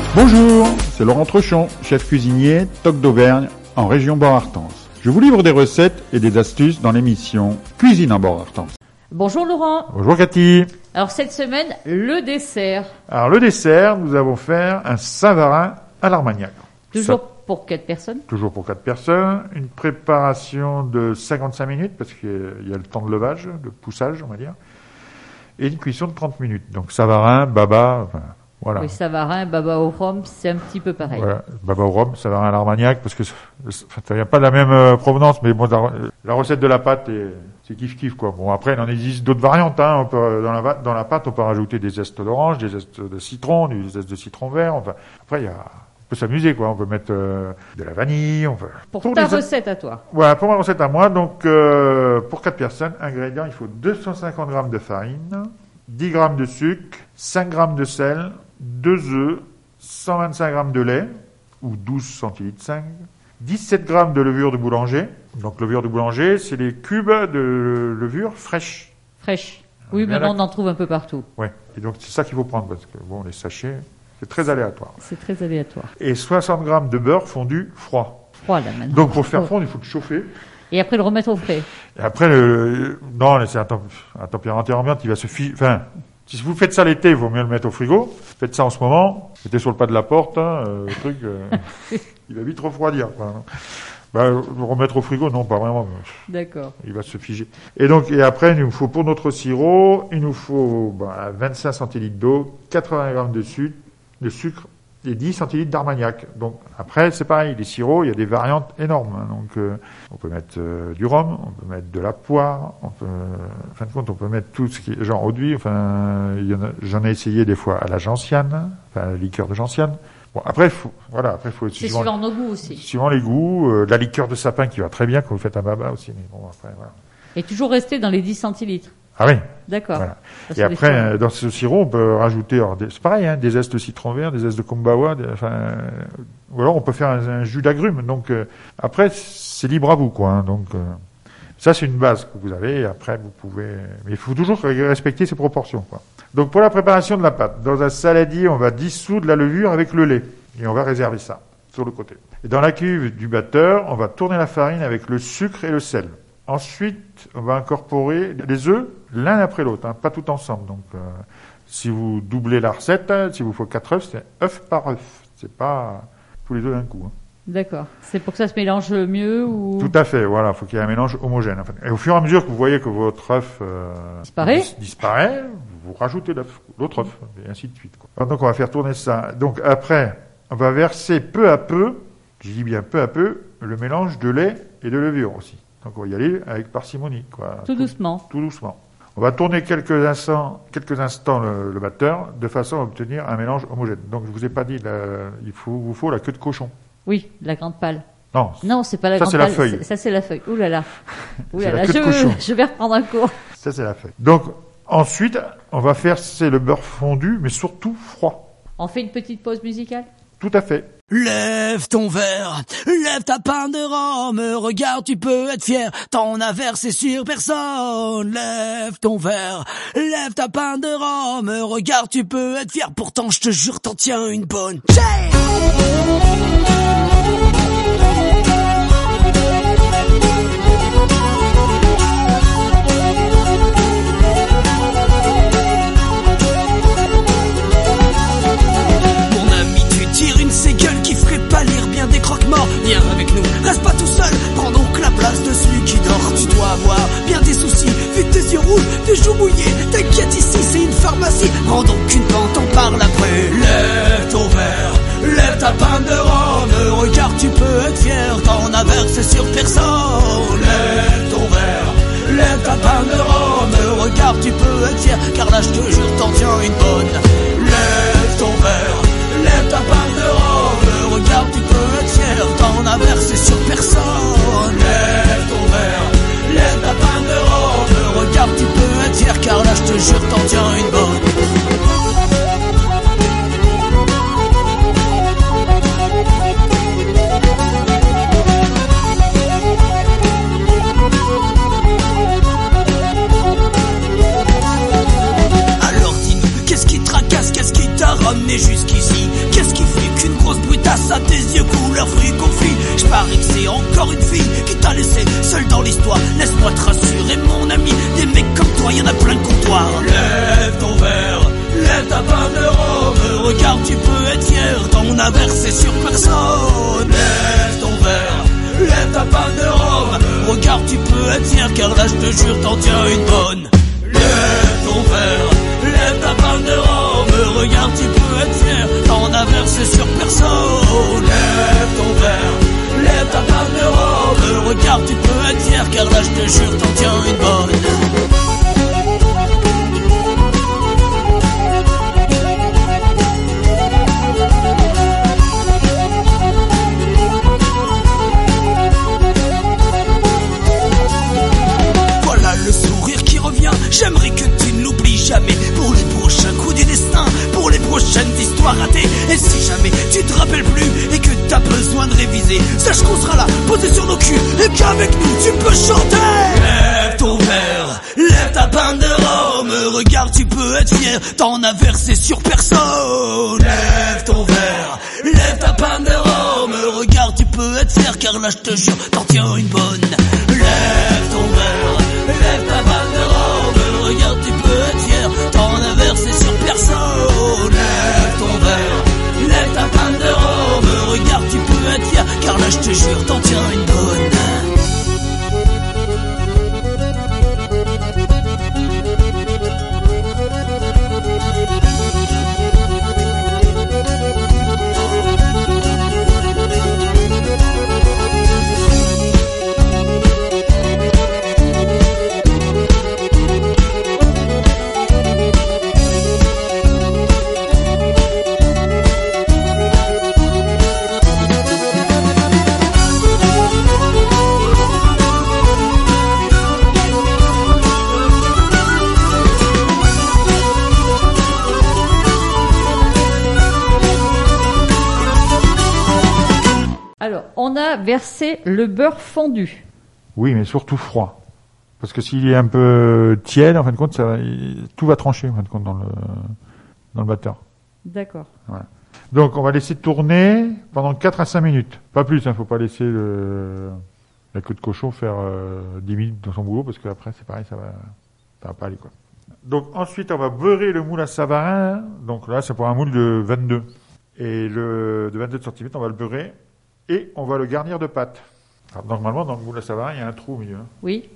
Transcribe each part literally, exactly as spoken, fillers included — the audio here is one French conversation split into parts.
Bonjour, c'est Laurent Trechon, chef cuisinier, Toc d'Auvergne, en région Bord-Artense. Je vous livre des recettes et des astuces dans l'émission Cuisine en Bord-Artense. Bonjour Laurent. Bonjour Cathy. Alors cette semaine, le dessert. Alors le dessert, nous allons faire un Savarin à l'Armagnac. Toujours Ça, pour quatre personnes. Toujours pour quatre personnes. Une préparation de cinquante-cinq minutes, parce qu'il y a le temps de levage, de poussage, on va dire. Et une cuisson de trente minutes. Donc Savarin, baba, enfin, voilà. Oui, Savarin, baba au rhum, c'est un petit peu pareil. Voilà, baba au rhum, Savarin à l'Armagnac, parce que enfin, ça vient pas de la même euh, provenance, mais bon, la, la recette de la pâte, est, c'est kiff-kiff, quoi. Bon, après, il en existe d'autres variantes, hein. On peut, dans la, dans la pâte, on peut rajouter des zestes d'orange, des zestes de citron, des zestes de citron vert, enfin. Après, il y a, on peut s'amuser, quoi. On peut mettre euh, de la vanille, on peut... Pour, pour ta les... recette à toi. Voilà, pour ma recette à moi, donc, euh, pour quatre personnes, ingrédients, il faut deux cent cinquante grammes de farine, dix grammes de sucre, cinq grammes de sel, deux œufs, cent vingt-cinq grammes de lait, ou douze centilitres cinq, dix-sept grammes de levure de boulanger. Donc, levure de boulanger, c'est les cubes de levure fraîche. Fraîche. Oui, maintenant on en trouve un peu partout. Ouais. Et donc, c'est ça qu'il faut prendre, parce que, bon, les sachets, c'est très aléatoire. C'est très aléatoire. Et soixante grammes de beurre fondu froid. Froid, là, maintenant. Donc, pour le faire fondre, il faut le chauffer. Et après, le remettre au frais. Et après, le, non, c'est un, temp, un température ambiante, il va se figer, enfin, si vous faites ça l'été, il vaut mieux le mettre au frigo. Faites ça en ce moment, mettez sur le pas de la porte, hein, euh, le truc, euh, il va vite refroidir, quoi. Bah, le remettre au frigo, non, pas vraiment. D'accord. Il va se figer. Et donc, et après, il nous faut, pour notre sirop, il nous faut, bah, vingt-cinq centilitres d'eau, quatre-vingts grammes de sucre, de sucre, et dix centilitres d'armagnac. Donc, après, c'est pareil, les sirops, il y a des variantes énormes, hein. Donc, euh, on peut mettre euh, du rhum, on peut mettre de la poire, on peut, en fin de compte, on peut mettre tout ce qui est genre eau de vie. Enfin, il y en a, j'en ai essayé des fois à la gentiane, enfin, la liqueur de gentiane. Bon, après, faut, voilà, après, faut, c'est suivant, suivant nos goûts aussi. Suivant les goûts, euh, la liqueur de sapin qui va très bien quand vous faites un baba aussi, mais bon, après, voilà. Et toujours rester dans les dix centilitres. Ah oui. D'accord. Voilà. Et après, euh, dans ce sirop, on peut rajouter, alors, des, c'est pareil, hein, des zestes de citron vert, des zestes de kombawa, des, enfin, euh, ou alors on peut faire un, un jus d'agrumes. Donc, euh, après, c'est libre à vous, quoi. Hein, donc, euh, ça, c'est une base que vous avez. Et après, vous pouvez, mais il faut toujours respecter ces proportions, quoi. Donc, pour la préparation de la pâte, dans un saladier, on va dissoudre la levure avec le lait. Et on va réserver ça sur le côté. Et dans la cuve du batteur, on va tourner la farine avec le sucre et le sel. Ensuite, on va incorporer les œufs l'un après l'autre, hein, pas tout ensemble. Donc, euh, si vous doublez la recette, s'il vous faut quatre œufs, c'est œuf par œuf. C'est pas tous les deux d'un coup. Hein. D'accord. C'est pour que ça se mélange mieux ou... Tout à fait, voilà. Il faut qu'il y ait un mélange homogène. En fait. Et au fur et à mesure que vous voyez que votre œuf euh, disparaît. dis- disparaît, vous rajoutez l'œuf, l'autre œuf, et ainsi de suite, quoi. Donc, on va faire tourner ça. Donc, après, on va verser peu à peu, je dis bien peu à peu, le mélange de lait et de levure aussi. Donc, on va y aller avec parcimonie, quoi. Tout, tout doucement. Tout doucement. On va tourner quelques instants, quelques instants le, le batteur, de façon à obtenir un mélange homogène. Donc, je vous ai pas dit, la, il faut, vous faut la queue de cochon. Oui, la grande palle. Non. Non, c'est pas la ça, grande c'est palle. La feuille. C'est, ça, c'est la feuille. Ouh là là. Ouh là là. Je, je vais reprendre un cours. Ça, c'est la feuille. Donc, ensuite, on va faire, c'est le beurre fondu, mais surtout froid. On fait une petite pause musicale? Tout à fait. Lève ton verre, lève ta pinte de rhum, regarde tu peux être fier, t'en as versé sur personne. Lève ton verre, lève ta pinte de rhum, regarde tu peux être fier, pourtant je te jure t'en tiens une bonne. Viens avec nous, reste pas tout seul, prends donc la place de celui qui dort. Tu dois avoir bien des soucis, vu tes yeux rouges, tes joues mouillées. T'inquiète, ici c'est une pharmacie, prends donc une pente, on parle après. Lève ton verre, lève ta pinte de rhum, regarde tu peux être fier, t'en as versé sur personne. Lève ton verre, lève ta pinte de rhum, regarde tu peux être fier, car là je te jure t'en tiens une bonne. Lève ton verre, lève ta pinte de rhum, regarde tu peux être fier, t'en as versé sur personne. Lève ton verre, lève ta pinte de rhum, regarde tu peux être fier, car là je te jure t'en tiens une bonne. Alors dis-nous, qu'est-ce qui traque face à tes yeux couleur fruits confits. Je parie que c'est encore une fille qui t'a laissé seule dans l'histoire. Laisse-moi te rassurer mon ami, des mecs comme toi y'en a plein de comptoirs. Lève ton verre, lève ta pinte de robe. Regarde, tu peux être fier, t'en as versé sur personne. Lève ton verre, lève ta pinte de robe. Regarde, tu peux être fier, car là je te jure t'en tiens une bonne. Lève ton verre, lève ta pinte de robe. Regarde, tu peux être fier, t'en as versé sur personne. Lève ton verre, lève ta pinte de robe. Regarde, tu peux être fier, car là je te jure t'en tiens une bonne. J'aimerais que tu ne l'oublies jamais pour les prochains coups du destin, pour les prochaines histoires ratées. Et si jamais tu te rappelles plus et que t'as besoin de réviser, sache qu'on sera là, posé sur nos culs, et qu'avec nous tu peux chanter. Lève ton verre, lève ta pinte de rhum. Regarde, tu peux être fier, t'en as versé sur personne. Lève ton verre, lève ta pinte de rhum. Regarde, tu peux être fier, car là je te jure, t'en tiens une bonne. Lève ton verre, lève ta pinte de rhum. Regarde, tu peux être fier, t'en as versé sur personne. Lève ton verre, lève ta pinte de robe. Regarde, tu peux être fier, car là je te jure, t'en tiens une bonne. Alors, on a versé le beurre fondu. Oui, mais surtout froid. Parce que s'il est un peu tiède, en fin de compte, ça va, il- tout va trancher, en fin de compte, dans le, dans le batteur. D'accord. Voilà. Donc, on va laisser tourner pendant quatre à cinq minutes. Pas plus, il ne faut pas laisser le, la queue de cochon faire euh, dix minutes dans son boulot, parce qu'après, c'est pareil, ça va, ça va pas aller, quoi. Donc, ensuite, on va beurrer le moule à Savarin. Donc là, c'est pour un moule de vingt-deux. Et le, de vingt-deux centimètres, on va le beurrer. Et on va le garnir de pâte. Alors, normalement, dans le moule à Savarin, il y a un trou au milieu. hein. Oui.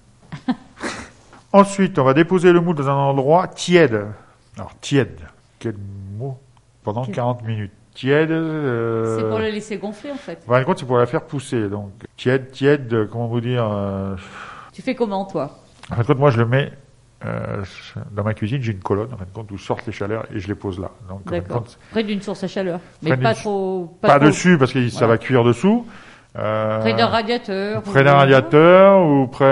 Ensuite, on va déposer le moule dans un endroit tiède. Alors, tiède, quel mot? Pendant Tiède. quarante minutes. Tiède. Euh... C'est pour le laisser gonfler, en fait. En fin de compte, c'est pour la faire pousser. Donc, tiède, tiède, euh, comment vous dire euh... Tu fais comment, toi? En fin de compte, moi, je le mets euh, dans ma cuisine. J'ai une colonne, en fin de compte, où sortent les chaleurs et je les pose là. Donc, en fin de D'accord. compte, Près d'une source à chaleur. Mais Près pas d'une- trop... pas trop- dessus, parce que ça Voilà. va cuire dessous. Euh... Près d'un radiateur. Près ou- d'un radiateur ou près,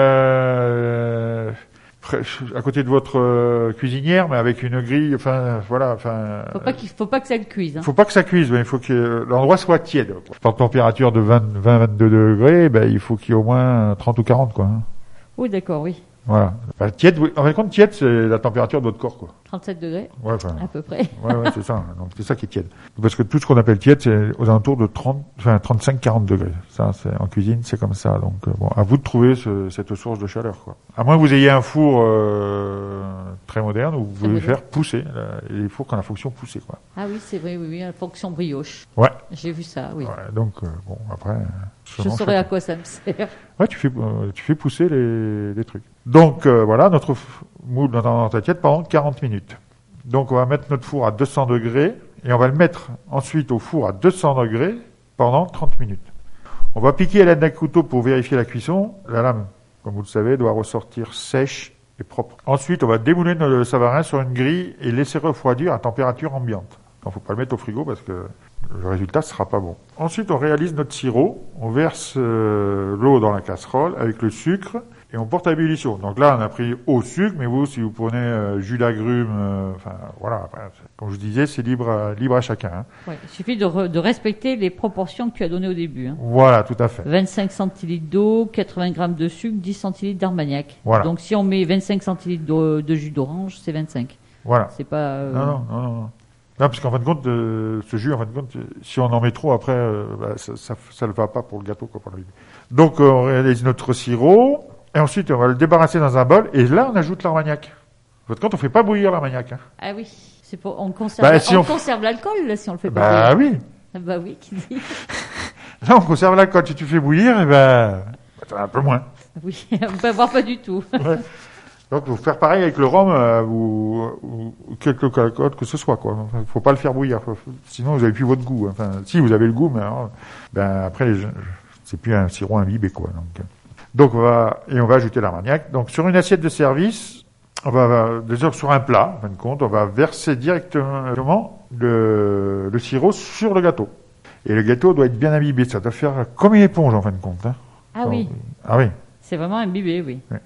euh, près- à côté de votre euh, cuisinière, mais avec une grille. Enfin, voilà. Enfin, Faut pas qu'il faut pas que ça le cuise. Hein. faut pas que ça cuise. Mais il faut que l'endroit soit tiède. Quoi. Par température de vingt, vingt, vingt-deux degrés, ben il faut qu'il y ait au moins trente ou quarante, quoi. hein. Oui, d'accord, oui. Voilà. Enfin, tiède. Oui. En fin de compte, tiède, c'est la température de votre corps, quoi. trente-sept degrés, Ouais, enfin. à peu près. Ouais, ouais, c'est ça. Donc, c'est ça qui est tiède. Parce que tout ce qu'on appelle tiède, c'est aux alentours de trente, enfin, trente-cinq, quarante degrés. Ça, c'est, en cuisine, c'est comme ça. Donc, euh, bon, à vous de trouver ce- cette source de chaleur, quoi. À moins que vous ayez un four, euh, très moderne où vous pouvez moderne. faire pousser. Là, les fours qui ont la fonction pousser, quoi. Ah oui, c'est vrai, oui, oui, la fonction brioche. Ouais. J'ai vu ça, oui. Ouais, donc, euh, bon, après. euh, Je seulement, saurais je- à quoi ça me sert. Ouais, tu fais, euh, tu fais pousser les, les trucs. Donc, euh, voilà, notre f- moule dans notre assiette pendant quarante minutes. Donc, on va mettre notre four à deux cents degrés et on va le mettre ensuite au four à deux cents degrés pendant trente minutes. On va piquer à l'aide d'un couteau pour vérifier la cuisson. La lame, comme vous le savez, doit ressortir sèche et propre. Ensuite, on va démouler le savarin sur une grille et laisser refroidir à température ambiante. Il ne faut pas le mettre au frigo parce que le résultat ne sera pas bon. Ensuite, on réalise notre sirop. On verse euh, l'eau dans la casserole avec le sucre et on porte à ébullition. Donc là, on a pris eau, sucre, mais vous, si vous prenez euh, jus d'agrumes, euh, enfin voilà, après, c'est- comme je disais, c'est libre à, libre à chacun. hein. Ouais, il suffit de, re- de respecter les proportions que tu as données au début. Hein. Voilà, tout à fait. vingt-cinq centilitres d'eau, quatre-vingts grammes de sucre, dix centilitres d'armagnac. Voilà. Donc si on met vingt-cinq centilitres de, de jus d'orange, c'est vingt-cinq. Voilà. C'est pas... euh, Non, non, non, non. non. Non, parce qu'en fin de compte, euh, ce jus, en fin de compte, si on en met trop, après, euh, bah, ça, ça, ça ne va pas pour le gâteau, quoi, pour le bibé. Donc, euh, on réalise notre sirop, et ensuite, on va le débarrasser dans un bol, et là, on ajoute l'armagnac. En fin de compte, on fait pas bouillir l'armagnac. Hein. Ah oui, c'est pour, on conserve, Bah, si on on... conserve l'alcool, là, si on le fait pas Bah bouillir. oui. Ah bah oui, qui dit. Là, on conserve l'alcool. Si tu fais bouillir, eh ben, t'en as un peu moins. Oui, on peut avoir pas du tout. Ouais. Donc, faut faire pareil avec le rhum euh, ou, ou, ou quelque alcool que ce soit, quoi. Enfin, faut pas le faire bouillir, faut, faut, sinon vous avez plus votre goût. Enfin, si vous avez le goût, mais alors, ben après, les, c'est plus un sirop imbibé, quoi. Donc, donc on va et on va ajouter l'armagnac. Donc, sur une assiette de service, on va déjà sur un plat, en fin de compte, on va verser directement le, le sirop sur le gâteau. Et le gâteau doit être bien imbibé, ça doit faire comme une éponge, en fin de compte. Hein. Ah oui. Ah oui. C'est vraiment imbibé, oui. Ouais.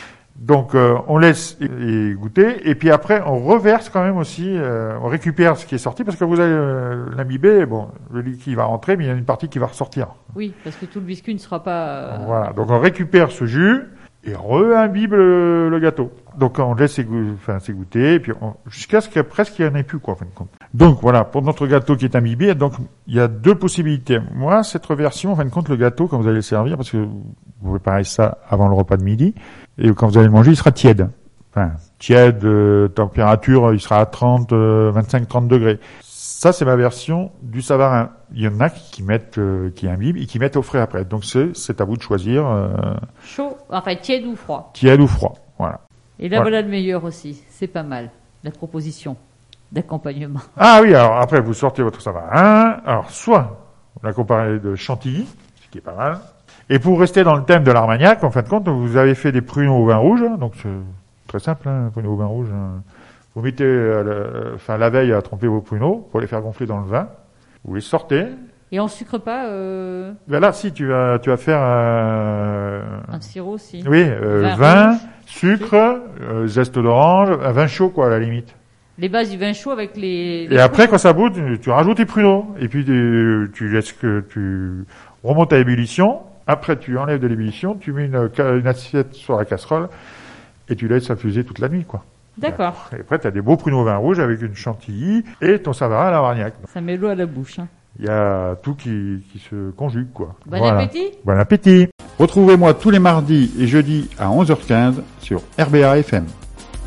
Donc euh, on laisse et goûter, et puis après on reverse quand même aussi, euh, on récupère ce qui est sorti, parce que vous allez euh, l'imbiber, bon, le liquide va rentrer, mais il y a une partie qui va ressortir. Oui, parce que tout le biscuit ne sera pas... Euh... Voilà, donc on récupère ce jus, et re-imbibe le, le gâteau. Donc on laisse égou- enfin, s'égoutter, et puis on, jusqu'à ce qu'il y ait presque qu'il n'y en ait plus, quoi, en fin de compte. Donc voilà, pour notre gâteau qui est imbibé, donc il y a deux possibilités. Moi, cette version, en fin de compte, le gâteau, quand vous allez le servir, parce que vous préparez ça avant le repas de midi, et quand vous allez le manger, il sera tiède. Enfin, tiède, euh, température, il sera à trente, euh, vingt-cinq, trente degrés. Ça, c'est ma version du Savarin. Il y en a qui mettent, euh, qui imbibent et qui mettent au frais après. Donc c'est, c'est à vous de choisir. Euh, Chaud, enfin tiède ou froid. Tiède ou froid, voilà. Et là, voilà, voilà le meilleur aussi. C'est pas mal, la proposition d'accompagnement. Ah oui, alors après, vous sortez votre Savarin. Alors, soit vous l'accompagnez de chantilly, ce qui est pas mal. Et pour rester dans le thème de l'armagnac, en fin de compte, vous avez fait des pruneaux au vin rouge. Donc c'est très simple, hein, pruneaux au vin rouge. Hein. Vous mettez, euh, le, enfin, la veille à tremper vos pruneaux pour les faire gonfler dans le vin. Vous les sortez. Et on sucre pas euh... Ben là, si tu vas, tu vas faire euh... un sirop aussi. Oui, euh, vin, vin rouge, sucre, euh, zeste d'orange, un vin chaud, quoi, à la limite. Les bases du vin chaud avec les. les et après, quand ça bout, tu, tu rajoutes tes pruneaux. Et puis tu, tu laisses que tu remontes à ébullition. Après, tu enlèves de l'ébullition, tu mets une, une assiette sur la casserole et tu laisses infuser toute la nuit, quoi. D'accord. Et après, tu as des beaux pruneaux au vin rouge avec une chantilly et ton Savarin à l'armagnac. Ça met l'eau à la bouche. Hein. Il y a tout qui, qui se conjugue, quoi. Bon voilà. appétit. Bon appétit. Retrouvez-moi tous les mardis et jeudis à onze heures quinze sur R B A F M.